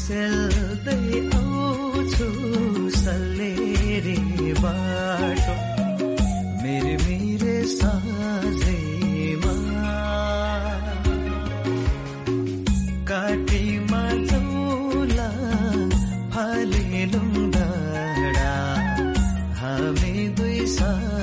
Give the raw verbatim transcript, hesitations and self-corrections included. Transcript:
सेल्दै आउँछु सल्लेरी बाटो मेरे मेरे साझैमा काटीमा चौला फालेलुङ डाँडा हामी दुई सा